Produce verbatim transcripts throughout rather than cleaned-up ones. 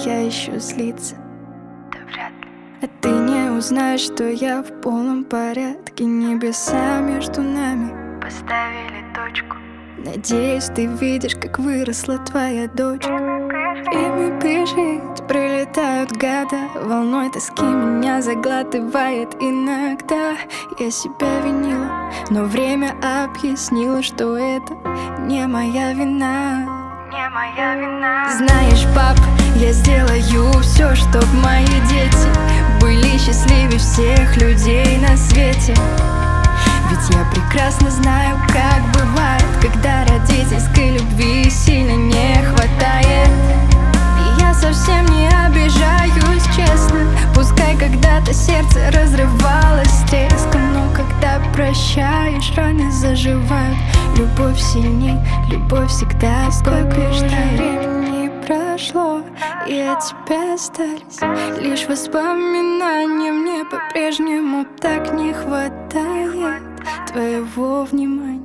я ищу злиться. Да вряд ли. А ты не узнаешь, что я в полном порядке. Небеса между нами Поставили точку. Надеюсь, ты видишь, как выросла твоя дочка. Время бежит, пролетают года. Волной тоски меня заглатывает иногда. Я себя винила, но время объяснило, что это не моя вина. Не моя вина. Знаешь, пап, я сделаю все, чтоб мои дети были счастливее всех людей на свете. Ведь я прекрасно знаю, как бывает, когда родительской любви сильно не хватает. И я совсем не обижаюсь, честно. Пускай когда-то сердце разрывалось с треском, но когда прощаешь, раны заживают. Любовь сильней, любовь всегда. Сколько же времени прошло, и от тебя остались лишь воспоминания. Мне по-прежнему так не хватает твоего внимания.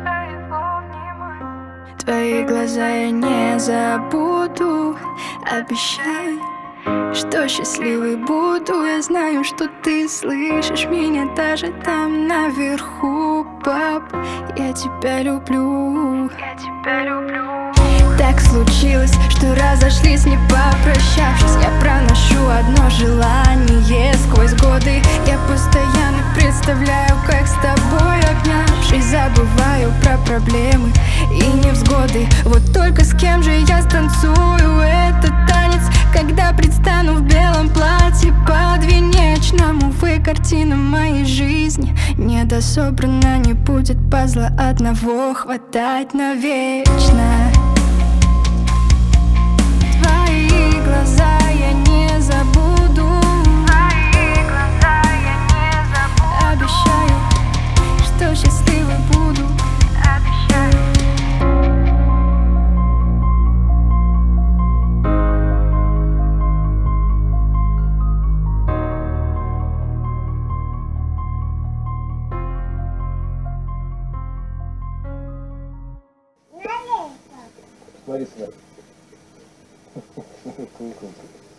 Твои глаза я не забуду, обещаю, что счастливой буду. Я знаю, что ты слышишь меня даже там наверху, пап. Я тебя люблю. Я тебя люблю. Так случилось, что разошлись, не попрощавшись. Я проношу одно желание сквозь годы. Я постоянно представляю, как с тобой обнявшись, забываю про проблемы и невзгоды. Вот только с кем же я станцую этот танец, когда предстану в белом платье подвенечному? Увы, картина моей жизни недособрана. Не будет пазла одного хватать навечно. Твои глаза я не забуду. Твои глаза я не забуду. Обещаю, что счастливой буду. Обещаю. Смотри сюда.